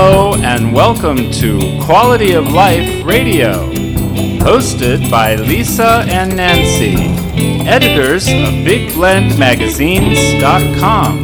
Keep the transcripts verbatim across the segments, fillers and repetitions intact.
Hello and welcome to Quality of Life Radio, hosted by Lisa and Nancy, editors of Big Blend Magazines dot com.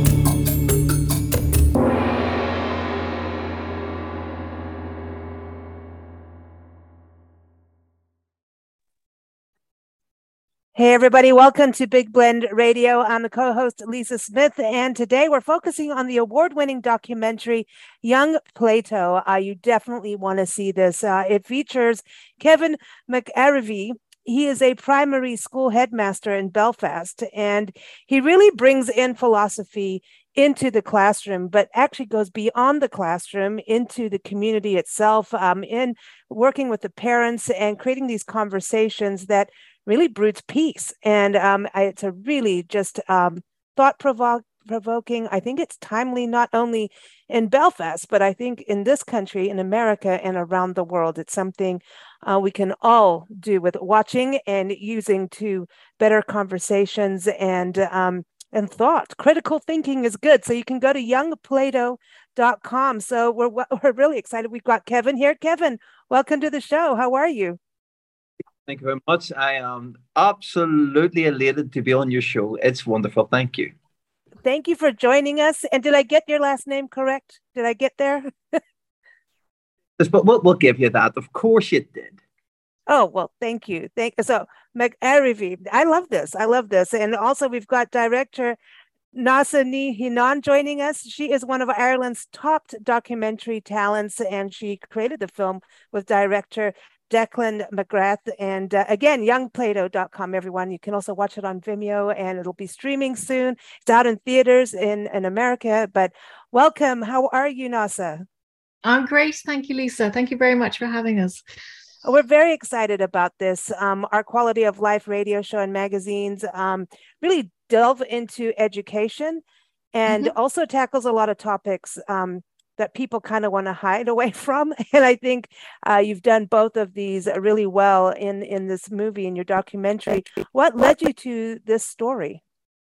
Hey everybody, welcome to Big Blend Radio. I'm the co-host Lisa Smith, and today we're focusing on the award-winning documentary Young Plato. Uh, you definitely want to see this. Uh, it features Kevin McArivey. He is a primary school headmaster in Belfast, and he really brings in philosophy into the classroom, but actually goes beyond the classroom into the community itself, um, in working with the parents and creating these conversations that really broods peace. And um, I, it's a really just um, thought-provoking. I think it's timely not only in Belfast, but I think in this country, in America, and around the world. It's something uh, we can all do with watching and using to better conversations and um, and thought. Critical thinking is good. So you can go to young plato dot com. So we're, we're really excited. We've got Kevin here. Kevin, welcome to the show. How are you? Thank you very much. I am absolutely elated to be on your show. It's wonderful. Thank you. Thank you for joining us. And did I get your last name correct? Did I get there? But we'll, we'll give you that. Of course you did. Oh, well, thank you. Thank So, McArivey, I love this. I love this. And also we've got director Neasa Ní Shionán joining us. She is one of Ireland's top documentary talents, and she created the film with director Declan McGrath. And uh, again, young plato dot com, everyone. You can also watch it on Vimeo, and it'll be streaming soon. It's out in theaters in, in America. But welcome. How are you, Neasa? I'm great. Thank you, Lisa. Thank you very much for having us. We're very excited about this. Um, our Quality of Life radio show and magazines um, really delve into education and mm-hmm. also tackles a lot of topics um, that people kind of want to hide away from. And I think uh, you've done both of these really well in, in this movie, in your documentary. What led you to this story?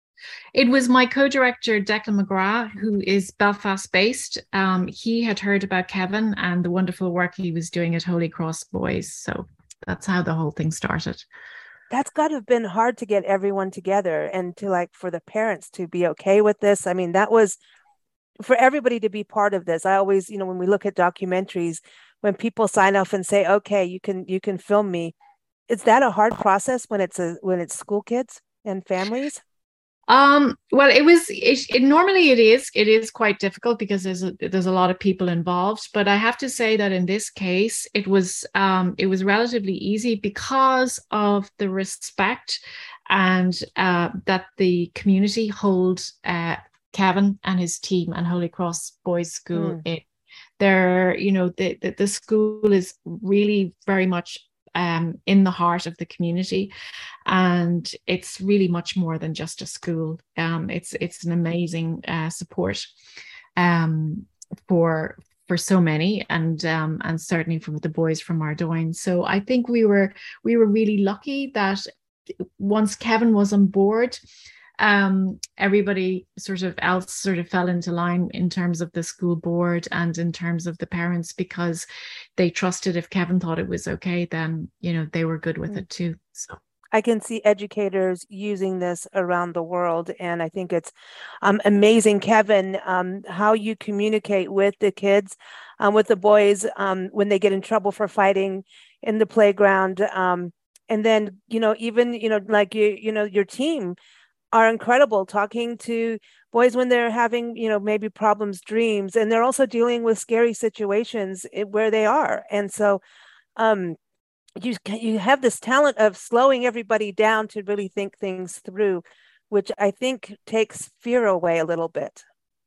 It was my co-director, Declan McGrath, who is Belfast-based. Um, he had heard about Kevin and the wonderful work he was doing at Holy Cross Boys. So that's how the whole thing started. That's got to have been hard to get everyone together and to like for the parents to be okay with this. I mean, that was for everybody to be part of this. I always, you know, when we look at documentaries, when people sign off and say, okay, you can you can film me. Is that a hard process when it's a when it's school kids and families? Um, well, it was, it, it normally it is, it is quite difficult because there's a, there's a lot of people involved, but I have to say that in this case, it was, um, it was relatively easy because of the respect and, uh, that the community hold, uh, Kevin and his team and Holy Cross Boys School mm. in. They're, you know, the, the, the school is really very much Um, in the heart of the community, and it's really much more than just a school. Um, it's it's an amazing uh, support um, for for so many, and um, and certainly from the boys from Ardoyne. So I think we were we were really lucky that once Kevin was on board, um, everybody sort of else sort of fell into line in terms of the school board and in terms of the parents, because they trusted if Kevin thought it was okay, then, you know, they were good with mm. it too. So I can see educators using this around the world. And I think it's um, amazing, Kevin, um, how you communicate with the kids, um, with the boys um, when they get in trouble for fighting in the playground. Um, and then, you know, even, you know, like, you, you know, your team are incredible talking to boys when they're having, you know, maybe problems, dreams, and they're also dealing with scary situations where they are. And so um, you you have this talent of slowing everybody down to really think things through, which I think takes fear away a little bit.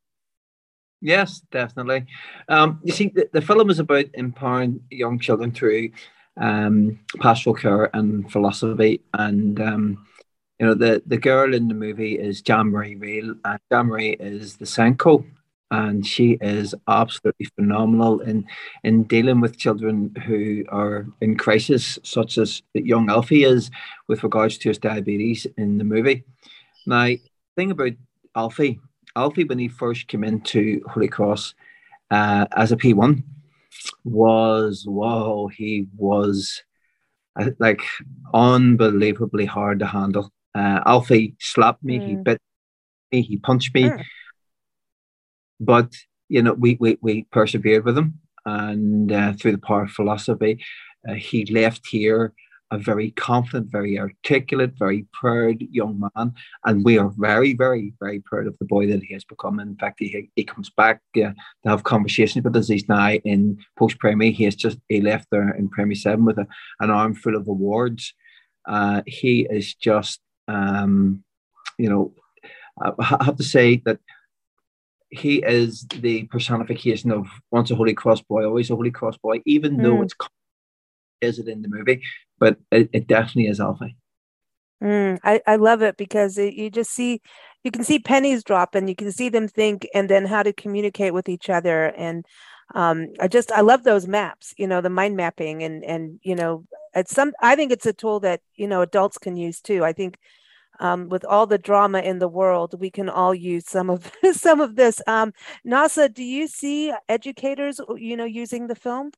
Yes, definitely. Um, you see, the, the film is about empowering young children through um, pastoral care and philosophy. And um, You know, the, the girl in the movie is Jean-Marie Reel, and Jean-Marie is the Senko, and she is absolutely phenomenal in, in dealing with children who are in crisis, such as young Alfie is with regards to his diabetes in the movie. Now, the thing about Alfie, Alfie, when he first came into Holy Cross, uh, as a P one was, whoa, he was uh, like unbelievably hard to handle. Uh, Alfie slapped me, mm. he bit me, he punched me, mm. but you know, we we we persevered with him, and uh, through the power of philosophy, uh, he left here a very confident, very articulate, very proud young man, and we are very, very, very proud of the boy that he has become. In fact, he he comes back uh, to have conversations with us. He's now in post-primary. He has just he left there in primary seven with a, an arm full of awards. Uh, he is just, um, you know, I have to say that he is the personification of once a Holy Cross boy, always a Holy Cross boy, even mm. though it's is it in the movie, but it, it definitely is Alfie. Mm, I, I love it because it, you just see, you can see pennies drop and you can see them think and then how to communicate with each other. And um, I just, I love those maps, you know, the mind mapping and, and, you know, it's some, I think it's a tool that, you know, adults can use too. I think um, with all the drama in the world, we can all use some of, some of this. Um, Neasa, do you see educators, you know, using the film?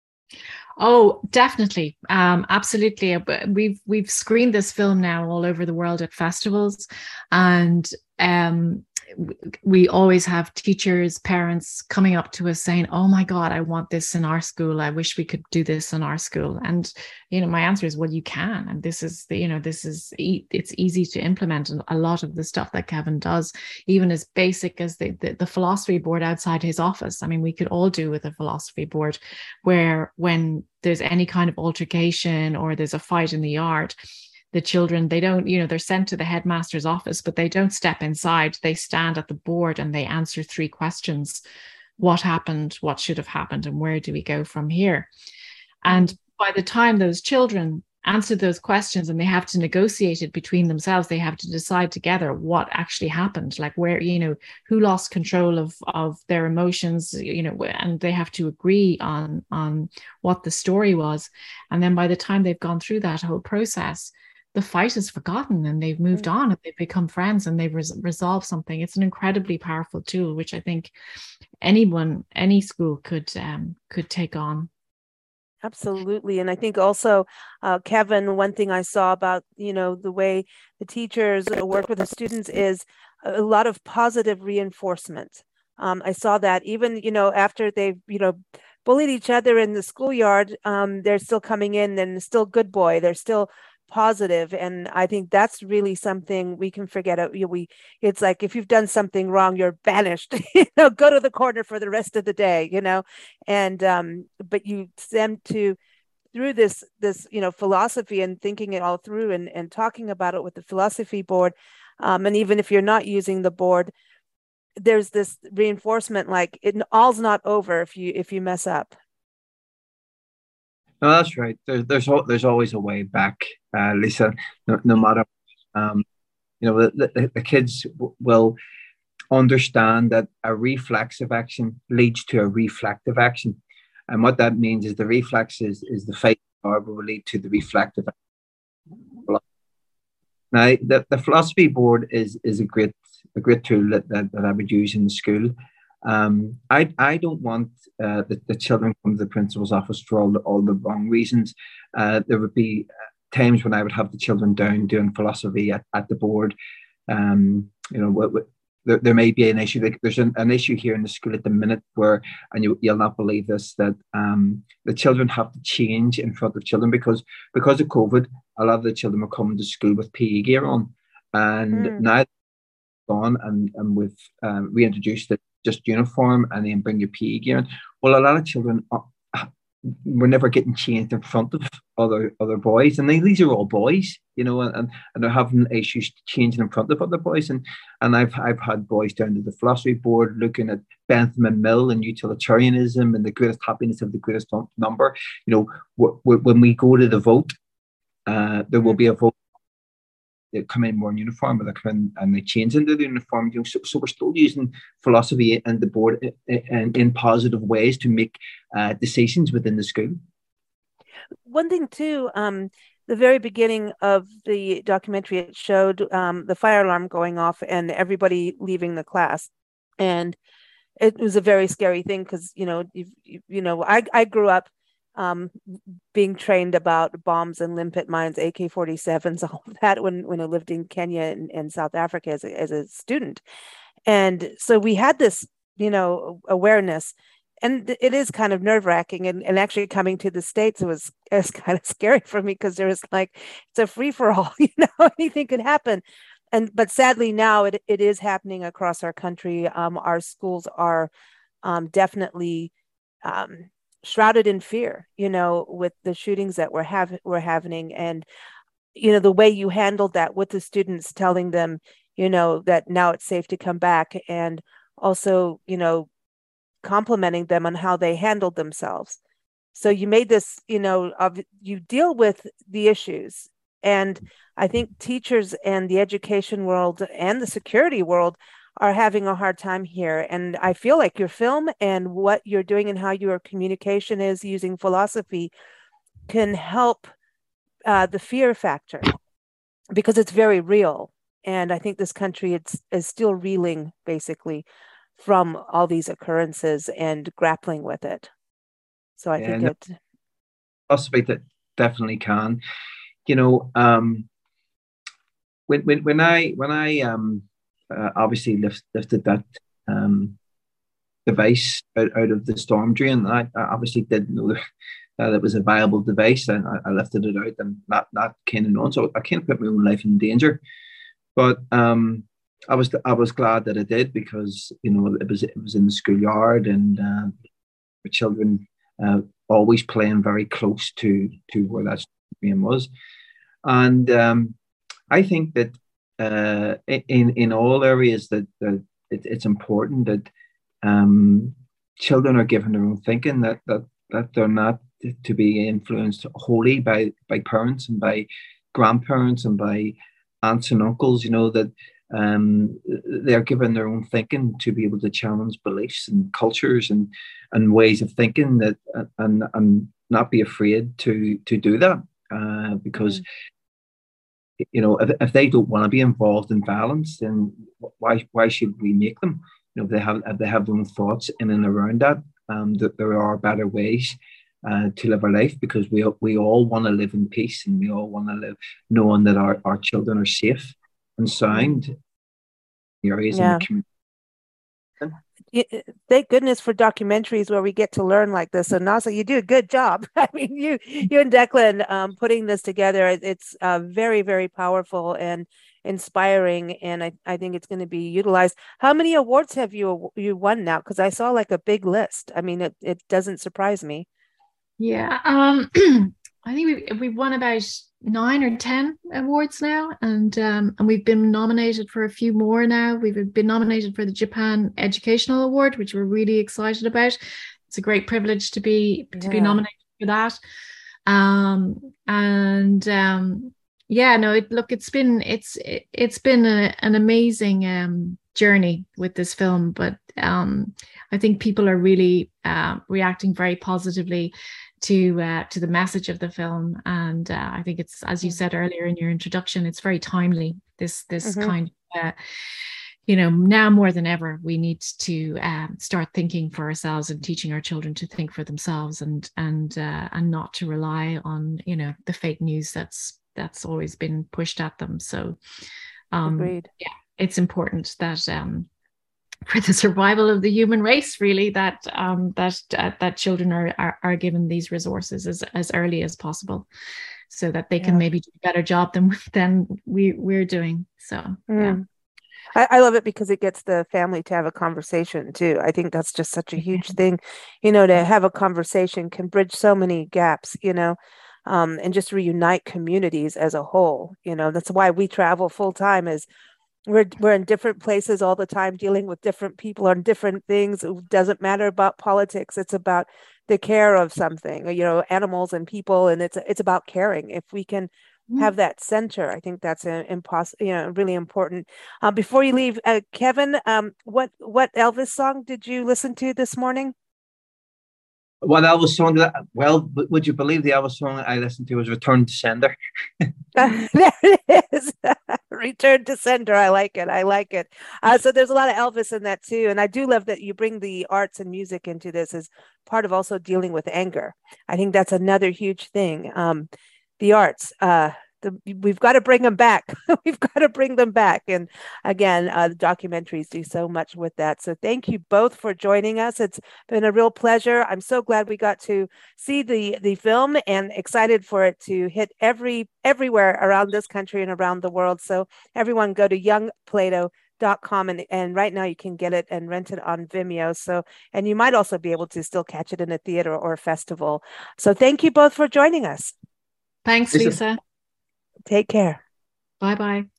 Oh, definitely. Um, absolutely. We've we've screened this film now all over the world at festivals, and um, we always have teachers, parents coming up to us saying, "Oh my God, I want this in our school. I wish we could do this in our school." And you know, my answer is, "Well, you can." And this is the, you know, this is it's easy to implement. And a lot of the stuff that Kevin does, even as basic as the, the the philosophy board outside his office. I mean, we could all do with a philosophy board, where when there's any kind of altercation or there's a fight in the yard, the children, they don't, you know, they're sent to the headmaster's office, but they don't step inside. They stand at the board and they answer three questions. What happened? What should have happened? And where do we go from here? And by the time those children answer those questions and they have to negotiate it between themselves, they have to decide together what actually happened, like where, you know, who lost control of, of their emotions, you know, and they have to agree on, on what the story was. And then by the time they've gone through that whole process, the fight is forgotten and they've moved on and they've become friends and they've res- resolved something. It's an incredibly powerful tool, which I think anyone, any school could um, could take on. Absolutely. And I think also, uh, Kevin, one thing I saw about, you know, the way the teachers work with the students is a lot of positive reinforcement. Um, I saw that even, you know, after they've, you know, bullied each other in the schoolyard, um, they're still coming in and still good boy. They're still positive. And I think that's really something we can forget. We, it's like, if you've done something wrong, you're banished, you know, go to the corner for the rest of the day, you know, and, um, but you send to, through this, this, you know, philosophy and thinking it all through and, and talking about it with the philosophy board. Um, and even if you're not using the board, there's this reinforcement, like it all's not over if you, if you mess up. No, that's right. There, there's there's always a way back, uh, Lisa. No, no matter, um, you know, the, the, the kids w- will understand that a reflexive action leads to a reflective action, and what that means is the reflex is, is the fight power will lead to the reflective action. Now, the, the philosophy board is is a great a great tool that, that, that I would use in the school. Um, I I don't want uh, the, the children come to the principal's office for all the, all the wrong reasons. Uh, there would be times when I would have the children down doing philosophy at, at the board. Um, you know, w- w- there, there may be an issue. Like there's an, an issue here in the school at the minute where, and you, you'll not believe this, that um, the children have to change in front of children because because of COVID. A lot of the children are coming to school with P E gear on, and mm. now gone and and we've um, reintroduced it. Just uniform and then bring your P E gear in. Well, a lot of children are, were never getting changed in front of other other boys, and they, these are all boys, you know, and, and they're having issues changing in front of other boys. And and I've I've had boys down to the philosophy board looking at Bentham and Mill and utilitarianism and the greatest happiness of the greatest number. You know, w- w- when we go to the vote, uh, there will be a vote. They come in more in uniform, but they come in and they change into the uniform. You know, so, so we're still using philosophy and the board in, in, in positive ways to make uh, decisions within the school. One thing too, um, the very beginning of the documentary, it showed um, the fire alarm going off and everybody leaving the class. And it was a very scary thing because, you know, you, you know, I, I grew up um, being trained about bombs and limpet mines, A K forty-sevens, all of that when, when I lived in Kenya and, and South Africa as a, as a student. And so we had this, you know, awareness. And it is kind of nerve wracking. And, and actually coming to the States, it was, it was kind of scary for me because there was like, it's a free for all, you know, anything could happen. And, but sadly now it, it is happening across our country. Um, our schools are um, definitely um, shrouded in fear, you know, with the shootings that were, have, were happening. And, you know, the way you handled that with the students, telling them, you know, that now it's safe to come back, and also, you know, complimenting them on how they handled themselves. So you made this, you know, of, you deal with the issues. And I think teachers and the education world and the security world are having a hard time here. And I feel like your film and what you're doing and how your communication is using philosophy can help uh, the fear factor, because it's very real. And I think this country it's, is still reeling, basically, from all these occurrences and grappling with it. So I yeah, think no, it philosophy that definitely can. You know, um, when when when I when I um uh, obviously lift, lifted that um device out, out of the storm drain, I, I obviously didn't know that, that it was a viable device, and I, I lifted it out and not not kind of known, so I can't put my own life in danger. But um, I was I was glad that I did, because you know it was it was in the schoolyard, and uh, the children uh, always playing very close to to where that stream was, and um, I think that uh, in in all areas that that it, it's important that um, children are given their own thinking, that that that they're not to be influenced wholly by by parents and by grandparents and by aunts and uncles, you know, that um, they're given their own thinking to be able to challenge beliefs and cultures and and ways of thinking, that and and not be afraid to to do that, uh, because mm-hmm. you know, if, if they don't want to be involved in violence, then why why should we make them? You know, if they have if they have their own thoughts in and around that, um, that there are better ways Uh, to live our life, because we we all want to live in peace, and we all want to live knowing that our, our children are safe and sound in the areas yeah. in the community. Thank goodness for documentaries where we get to learn like this. So Nasa, you do a good job. I mean, you you and Declan um, putting this together, it's uh, very, very powerful and inspiring, and I, I think it's going to be utilized. How many awards have you you won now? Because I saw like a big list. I mean, it, it doesn't surprise me. Yeah, um, I think we we won about nine or ten awards now, and um, and we've been nominated for a few more now. We've been nominated for the Japan Educational Award, which we're really excited about. It's a great privilege to be yeah. to be nominated for that. Um, and um, yeah, no, it, look, it's been it's it, it's been a, an amazing um, journey with this film, but um, I think people are really uh, reacting very positively to uh, to the message of the film, and uh, I think it's, as you said earlier in your introduction, it's very timely. This this mm-hmm. kind of uh, you know, now more than ever, we need to um, start thinking for ourselves and teaching our children to think for themselves, and and uh, and not to rely on, you know, the fake news that's that's always been pushed at them. So um, Agreed. yeah, it's important that um, for the survival of the human race, really, that um, that uh, that children are, are are given these resources as as early as possible, so that they can yeah. maybe do a better job than than we we're doing. So mm. yeah. I, I love it because it gets the family to have a conversation too. I think that's just such a huge thing, you know, to have a conversation can bridge so many gaps, you know, um, and just reunite communities as a whole. You know, that's why we travel full time, is we're we're in different places all the time, dealing with different people on different things. It doesn't matter about politics. It's about the care of something, you know, animals and people, and it's it's about caring. If we can have that center, I think that's an impos- you know, really important. Uh, before you leave, uh, Kevin, um, what what Elvis song did you listen to this morning? What Elvis song? That, well, would you believe the Elvis song I listened to was "Return to Sender"? There it is. Return to Sender. I like it. I like it. Uh, so there's a lot of Elvis in that too, and I do love that you bring the arts and music into this as part of also dealing with anger. I think that's another huge thing. Um, the arts. Uh, The, we've got to bring them back. We've got to bring them back. And again, uh, the documentaries do so much with that. So thank you both for joining us. It's been a real pleasure. I'm so glad we got to see the the film and excited for it to hit every everywhere around this country and around the world. So everyone go to young plato dot com and, and right now you can get it and rent it on Vimeo. So, and you might also be able to still catch it in a theater or a festival. So thank you both for joining us. Thanks, Lisa. Take care. Bye-bye.